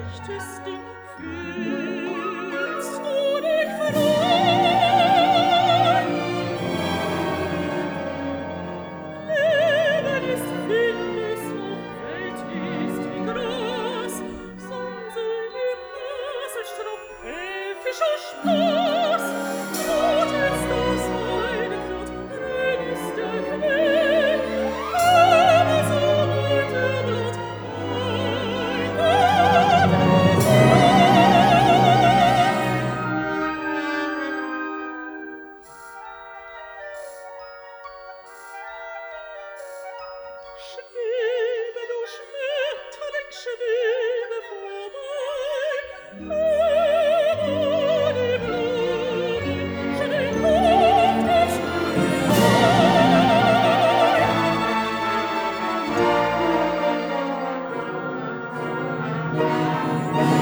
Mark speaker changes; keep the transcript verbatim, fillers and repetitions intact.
Speaker 1: Dichtesten fühlst du dich frei. Leben ist Windes, und Welt ist wie Gras, Sanseln im Haselstrauch, elfischer Spaß. Rot ist das Weidekraut, grün ist der Klee, aber so weit der Blatt, ein Gott ist Schwebe, du Schmetterling, schwebe vorbei, über die Blumen, schnell hoch das Ei.